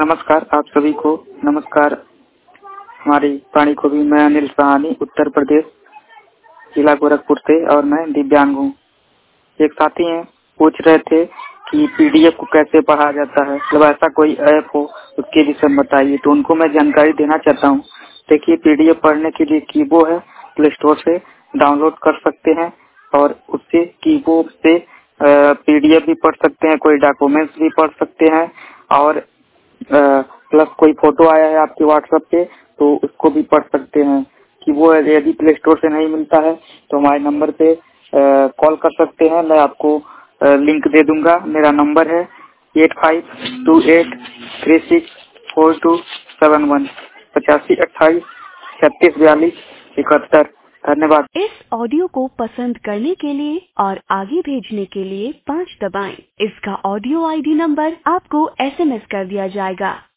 नमस्कार आप सभी को। नमस्कार हमारी वाणी को भी। मैं अनिल सहानी, उत्तर प्रदेश, जिला गोरखपुर से, और मैं दिव्यांग हूँ। एक साथी हैं, पूछ रहे थे कि पीडीएफ को कैसे पढ़ा जाता है, मतलब ऐसा कोई ऐप हो उसके विषय में बताइए। तो उनको मैं जानकारी देना चाहता हूँ। देखिए, पीडीएफ पढ़ने के लिए कीबो है, प्ले स्टोर से डाउनलोड कर सकते हैं और उससे कीबो से पीडीएफ भी पढ़ सकते हैं, कोई डॉक्यूमेंट्स भी पढ़ सकते हैं, और प्लस कोई फोटो आया है आपके व्हाट्सएप पे तो उसको भी पढ़ सकते हैं। कि वो यदि प्ले स्टोर से नहीं मिलता है तो हमारे नंबर पे कॉल कर सकते हैं। मैं आपको लिंक दे दूंगा। मेरा नंबर है 8528364271 8528364271। धन्यवाद। इस ऑडियो को पसंद करने के लिए और आगे भेजने के लिए 5 दबाएं। इसका ऑडियो आईडी नंबर आपको एसएमएस कर दिया जाएगा।